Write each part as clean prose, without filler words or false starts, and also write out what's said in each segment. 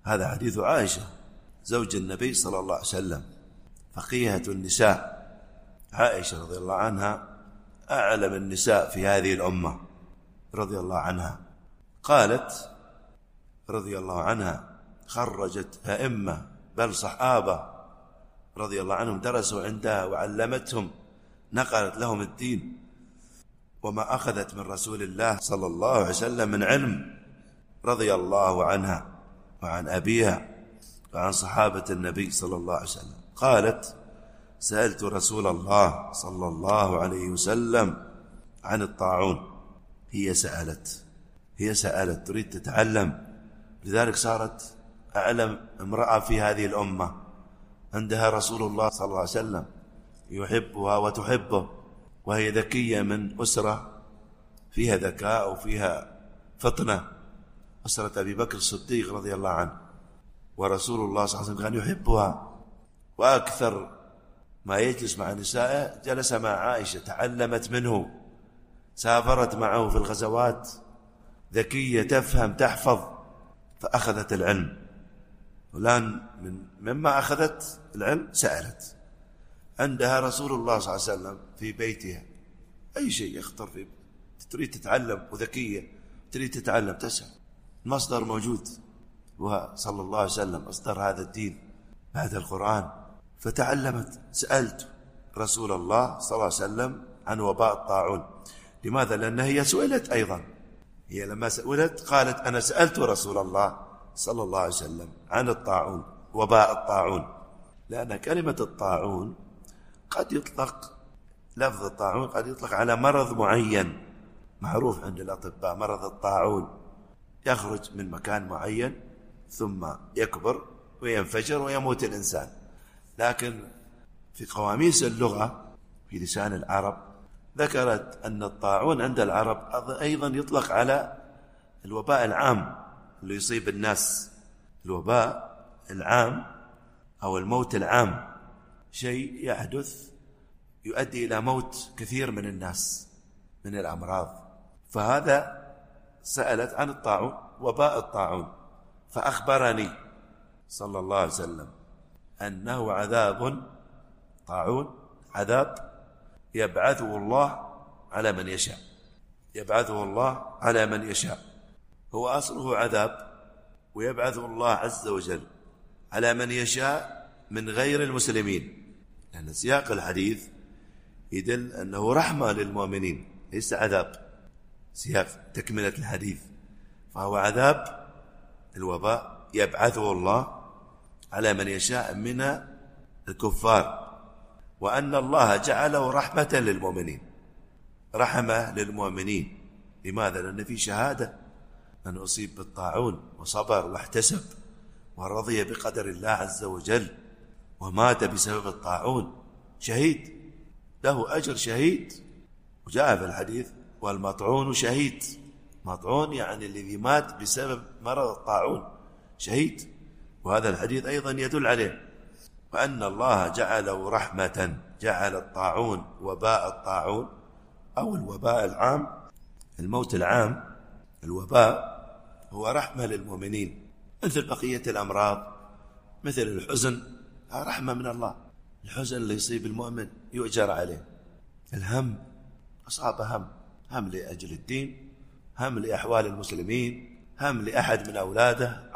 هذا حديث عائشة زوج النبي صلى الله عليه وسلم، فقيهة النساء. عائشة رضي الله عنها أعلم النساء في هذه الأمة رضي الله عنها. قالت رضي الله عنها: خرجت أئمة بل صحابة رضي الله عنهم درسوا عندها وعلمتهم، نقلت لهم الدين، وما أخذت من رسول الله صلى الله عليه وسلم من علم، رضي الله عنها وعن أبيها وعن صحابة النبي صلى الله عليه وسلم. قالت: سألت رسول الله صلى الله عليه وسلم عن الطاعون. هي سألت تريد تتعلم، لذلك صارت أعلم امرأة في هذه الأمة. عندها رسول الله صلى الله عليه وسلم يحبها وتحبه، وهي ذكية من أسرة فيها ذكاء وفيها فطنة، أسرة أبي بكر الصديق رضي الله عنه، ورسول الله صلى الله عليه وسلم كان يحبها، وأكثر ما يجلس مع نسائه جلس مع عائشة، تعلمت منه، سافرت معه في الغزوات، ذكية تفهم تحفظ، فأخذت العلم. والآن مما أخذت العلم سألت. عندها رسول الله صلى الله عليه وسلم في بيتها، أي شيء يخطر في تريد تتعلم، وذكية تريد تتعلم تسأل، المصدر موجود، وصلى الله عليه وسلم أصدر هذا الدين بعد القرآن. فتعلمت. سألت رسول الله صلى الله عليه وسلم عن وباء الطاعون. لماذا؟ لأن هي سئلت أيضا، هي لما سئلت قالت: أنا سألت رسول الله صلى الله عليه وسلم عن الطاعون، وباء الطاعون. لأن كلمة الطاعون قد يطلق، لفظ الطاعون قد يطلق على مرض معين معروف عند الأطباء. مرض الطاعون يخرج من مكان معين ثم يكبر وينفجر ويموت الإنسان. لكن في قواميس اللغة في لسان العرب ذكرت أن الطاعون عند العرب أيضا يطلق على الوباء العام اللي يصيب الناس. الوباء العام أو الموت العام، شيء يحدث يؤدي إلى موت كثير من الناس من الأمراض. فهذا سألت عن الطاعون، وباء الطاعون، فأخبرني صلى الله عليه وسلم أنه عذاب، طاعون عذاب يبعثه الله على من يشاء، يبعثه الله على من يشاء. هو أصله عذاب، ويبعثه الله عز وجل على من يشاء من غير المسلمين، لأن سياق الحديث يدل أنه رحمة للمؤمنين ليس عذاب. سياق تكملة الحديث، فهو عذاب الوباء يبعثه الله على من يشاء من الكفار، وأن الله جعله رحمة للمؤمنين، رحمة للمؤمنين. لماذا؟ لأن في شهادة، من أصيب بالطاعون وصبر واحتسب ورضي بقدر الله عز وجل ومات بسبب الطاعون شهيد، له أجر شهيد. وجاء في الحديث: والمطعون شهيد. مطعون يعني الذي مات بسبب مرض الطاعون شهيد. وهذا الحديث أيضا يدل عليه، وأن الله جعله رحمة، جعل الطاعون وباء الطاعون أو الوباء العام، الموت العام، الوباء هو رحمة للمؤمنين، مثل بقية الأمراض، مثل الحزن، رحمة من الله. الحزن اللي يصيب المؤمن يؤجر عليه. الهم، أصاب هم لأجل الدين، هم لأحوال المسلمين، هم لأحد من أولاده،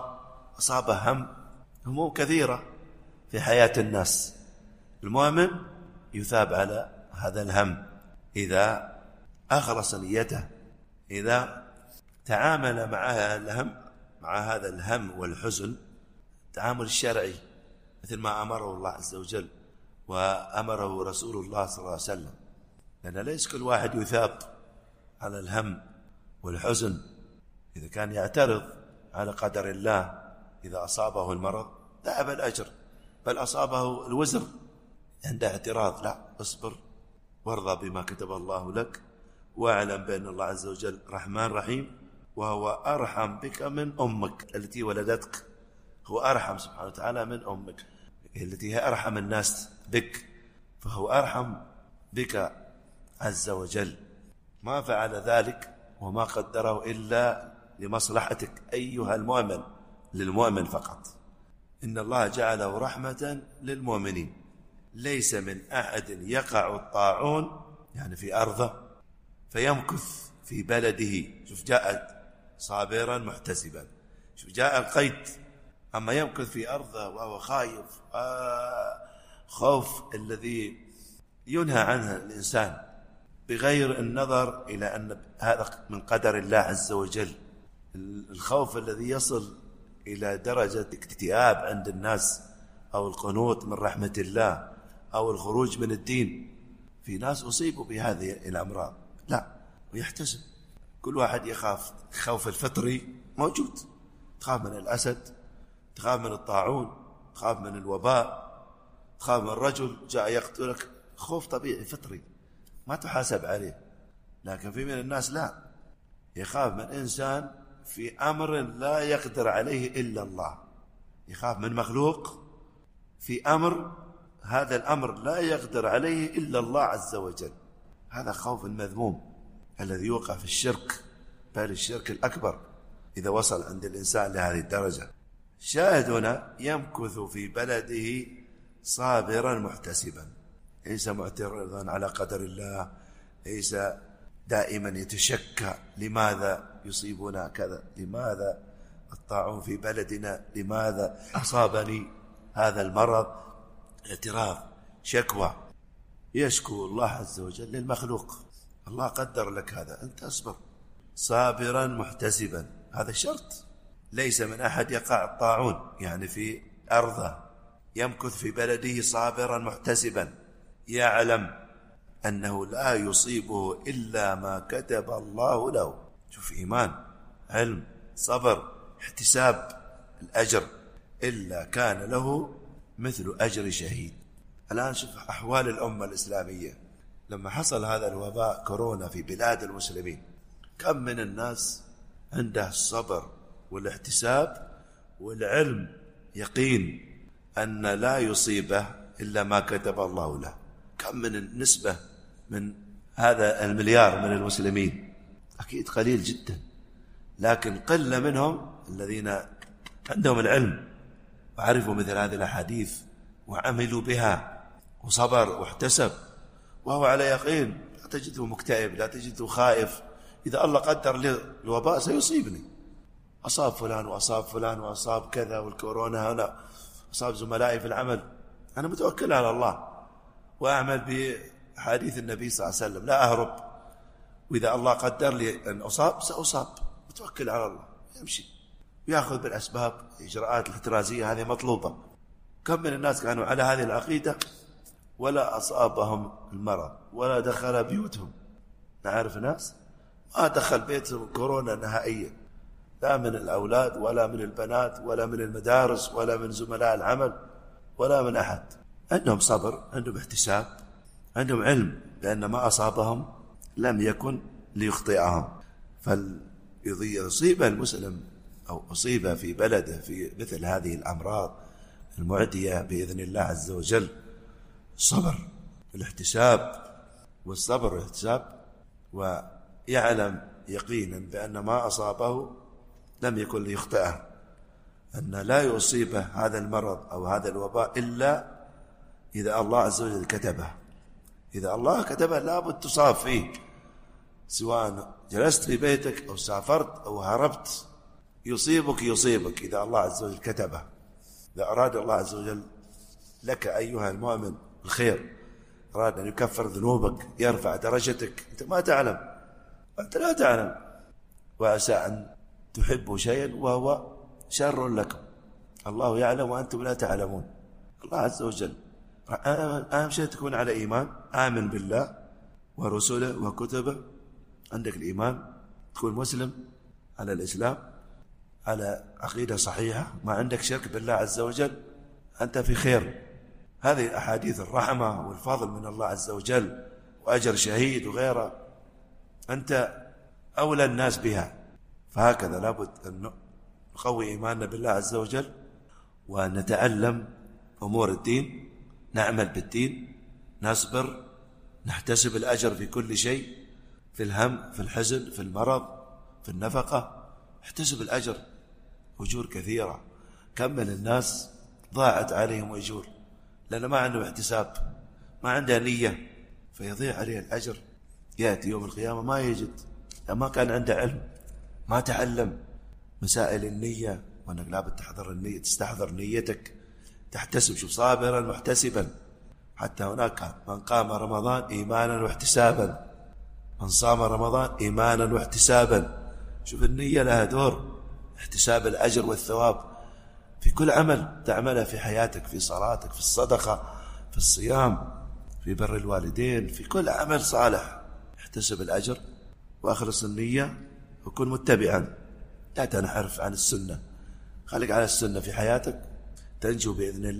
أصاب هموم كثيرة في حياة الناس. المؤمن يثاب على هذا الهم إذا أخلص نيته، إذا تعامل مع هذا الهم والحزن التعامل الشرعي، مثل ما أمره الله عز وجل وأمره رسول الله صلى الله عليه وسلم. لأن ليس كل واحد يثاب على الهم والحزن. إذا كان يعترض على قدر الله، إذا أصابه المرض ذهب الأجر، بل أصابه الوزر عند اعتراض، لا، اصبر وارضى بما كتب الله لك، واعلم بأن الله عز وجل رحمن رحيم، وهو أرحم بك من أمك التي ولدتك. هو أرحم سبحانه وتعالى من أمك التي هي أرحم الناس بك، فهو أرحم بك عز وجل. ما فعل ذلك وما قدره إلا لمصلحتك أيها المؤمن، للمؤمن فقط، إن الله جعله رحمة للمؤمنين. ليس من أحد يقع الطاعون يعني في أرضه فيمكث في بلده، شوف جاء صابرا محتسبا، شوف جاء القيد، أما يمكث في أرضه وهو خايف خوف الذي ينهى عنه الإنسان بغير النظر إلى أن هذا من قدر الله عز وجل. الخوف الذي يصل إلى درجة اكتئاب عند الناس، أو القنوط من رحمة الله، أو الخروج من الدين. في ناس أصيبوا بهذه الأمراض لا ويحتسب. كل واحد يخاف، خوف الفطري موجود، تخاف من الأسد، تخاف من الطاعون، تخاف من الوباء، تخاف من الرجل جاء يقتلك، خوف طبيعي فطري ما تحاسب عليه. لكن في من الناس لا، يخاف من إنسان في أمر لا يقدر عليه إلا الله، يخاف من مخلوق في أمر هذا الأمر لا يقدر عليه إلا الله عز وجل. هذا خوف المذموم الذي يوقع في الشرك، بل الشرك الأكبر إذا وصل عند الإنسان لهذه الدرجة. شاهد هنا يمكث في بلده صابرا محتسبا، ليس معترضا على قدر الله، ليس دائما يتشكى لماذا يصيبنا كذا، لماذا الطاعون في بلدنا، لماذا أصابني هذا المرض. اعتراف، شكوى، يشكو الله عز وجل للمخلوق. الله قدر لك هذا، أنت أصبر. صابرا محتسبا، هذا شرط. ليس من أحد يقع الطاعون يعني في أرضه، يمكث في بلده صابرا محتسبا، يعلم أنه لا يصيبه إلا ما كتب الله له. شوف إيمان، علم، صبر، احتساب الأجر، إلا كان له مثل أجر شهيد. الآن شوف أحوال الأمة الإسلامية لما حصل هذا الوباء كورونا في بلاد المسلمين، كم من الناس عنده الصبر والاحتساب والعلم، يقين أن لا يصيبه إلا ما كتب الله له. كم من النسبة من هذا المليار من المسلمين؟ أكيد قليل جدا، لكن قلة منهم الذين عندهم العلم وعرفوا مثل هذه الأحاديث وعملوا بها وصبر واحتسب وهو على يقين. لا تجده مكتئب، لا تجده خائف، إذا الله قدر لي الوباء سيصيبني، أصاب فلان وأصاب فلان وأصاب كذا، والكورونا هنا أصاب زملائي في العمل، أنا متوكل على الله وأعمل بحديث النبي صلى الله عليه وسلم، لا أهرب، وإذا الله قدر لي أن أصاب سأصاب، متوكل على الله، يمشي ويأخذ بالأسباب. الإجراءات الاحترازية هذه مطلوبة. كم من الناس كانوا على هذه العقيدة ولا أصابهم المرض ولا دخل بيوتهم. نعرف ناس ما دخل بيتهم كورونا نهائيا، لا من الأولاد ولا من البنات ولا من المدارس ولا من زملاء العمل ولا من أحد. عندهم صبر، عندهم احتساب، عندهم علم بأن ما أصابهم لم يكن ليخطئهم. فيصيب المسلم أو أصيب في بلده في مثل هذه الأمراض المعدية بإذن الله عز وجل، الصبر والاحتساب، والصبر والاحتساب، ويعلم يقينا بأن ما أصابه لم يكن ليخطئه، أن لا يصيبه هذا المرض أو هذا الوباء إلا إذا الله عز وجل كتبه. إذا الله كتبه لابد تصاب فيه، سواء جلست في بيتك أو سافرت أو هربت، يصيبك إذا الله عز وجل كتبه. إذا أراد الله عز وجل لك أيها المؤمن الخير، أراد أن يكفر ذنوبك، يرفع درجتك، أنت ما تعلم، أنت لا تعلم، وعسى أن تحبوا شيئا وهو شر لكم، الله يعلم وأنتم لا تعلمون. الله عز وجل أهم شيء تكون على إيمان، آمن بالله ورسله وكتبه، عندك الإيمان، تكون مسلم على الإسلام، على عقيدة صحيحة، ما عندك شرك بالله عز وجل، أنت في خير. هذه أحاديث الرحمة والفضل من الله عز وجل وأجر شهيد وغيره، أنت أولى الناس بها. فهكذا لابد أن نقوي إيماننا بالله عز وجل ونتعلم أمور الدين، نعمل بالدين، نصبر، نحتسب الأجر في كل شيء، في الهم، في الحزن، في المرض، في النفقة، احتسب الأجر أجور كثيرة. كم من الناس ضاعت عليهم أجور لأنه ما عنده احتساب، ما عنده نية، فيضيع عليه الأجر. يأتي يوم القيامة ما يجد، ما كان عنده علم، ما تعلم مسائل النية، وأنك لابد تحضر النية، تستحضر نيتك، تحتسب. شوف، صابرا محتسبا. حتى هناك من قام رمضان إيمانا واحتسابا، من صام رمضان إيمانا واحتسابا. شوف النية لها دور، احتساب الأجر والثواب في كل عمل تعمله في حياتك، في صلاتك، في الصدقة، في الصيام، في بر الوالدين، في كل عمل صالح احتسب الأجر وأخلص النية وكن متبعا، لا تنحرف عن السنة. خليك على السنة في حياتك، تنجو بإذن الله.